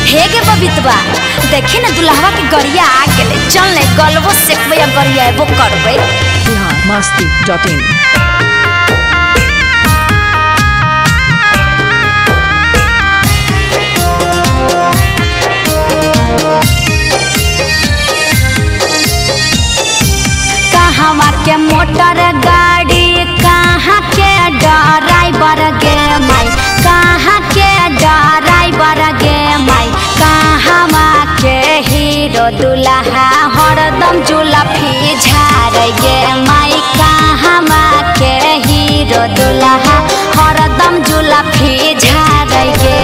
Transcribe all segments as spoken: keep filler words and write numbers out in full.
हे गे बबीतवा देखी ना दुल्हवा के गरिया आ गेले, चल ले गलबो सेकबे या गरिया एबो करबे। Bihar Masti dot in. कहवा के मोटर गाड़ी कहाँ के ड्राइवर गे माई, कहाँ के ड्राइवर गे माई, कहवा के हीरो दुल्हा हरदम जुलफी झाड़ गे माई, कहवा के हीरो दुल्हा हरदम जुलफी झाड़ गे।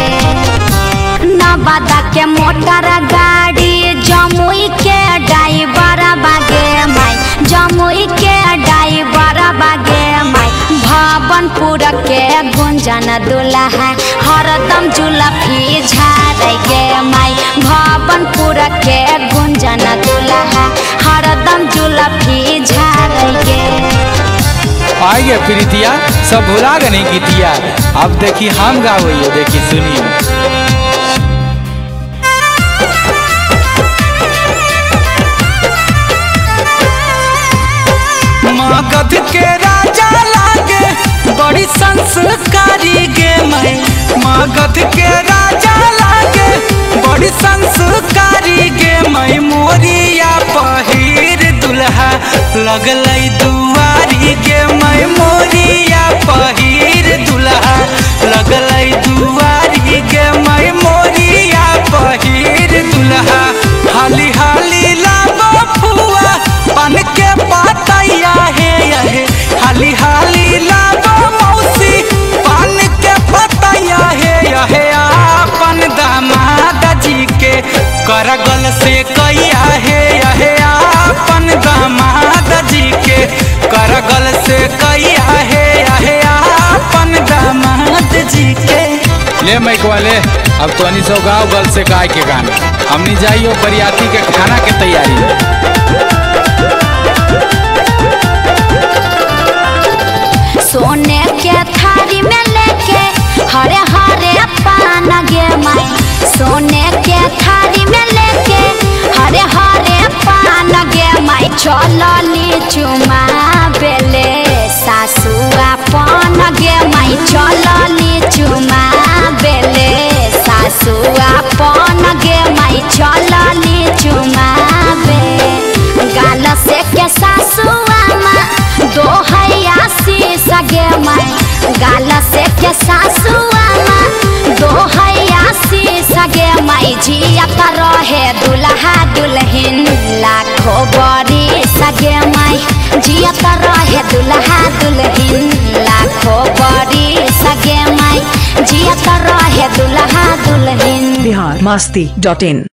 नवादा के मोटर गाड़ी जमुई के ड्राइवर बागे माई, जमुई के ड्राइवर बागे माई, भवनपुर के गुंजन दुल्हा हरदम जुलफी झाड़ गे माई, भवनपुर के गुंजन दुल्हा हरदम जुलफी झाड़ गे। आइए प्रीतिया सब भुला गए नहीं गीतिया, अब देखी हम गावे देखी सुनिए। मगध के राजा लागे बड़ी संस्कारी गे मैं, मगध के राजा लागे बड़ी संस्कारी गे मैं, मोरिया पहिर दुल्हा लगलै दुआरी गे मैं, मोरिया पहिर दुल्हा लगलै दुआरी गे मैं, मोरिया पहिर दुल्हा हाली हाली लाबो फुआ पान के पातैया हे हे, हाली हाली लाबो मौसी पान के पतैया हे हे, अपन दामाद जी के करगल से कैया हे हे, अपन दामाद जी के करगल से कैया हे हे, अपन दामाद जी के। ले मैकवा ले, अब तो अनी सौ गाँव गल से गाय के गाना हमनी जाइयो बरियाती के खाना के तैयारी। सोने के थारी में लेके हरे हरे पान गे माई, सोने के थारी में लेके हरे हरे पान गे माई, चलली चुमा बेले सासुआ पान गे माई, चलली चुमा बेले सासुआ पान गे माई, चलली चुमा बे। गाल से के सासुआ माँ दो हैया शीश गे माई, गाल से के सासुआ माँ दो हैया शीश गे माई, जियत रहे दुल्हा दुल्हन लाखों बरिस गे माई, जियत रहे दुल्हा दुल्हन लाखों बरिस गे माई, जियत रहे दुल्हा दुल्हन। बिहार मस्ती डॉट इन।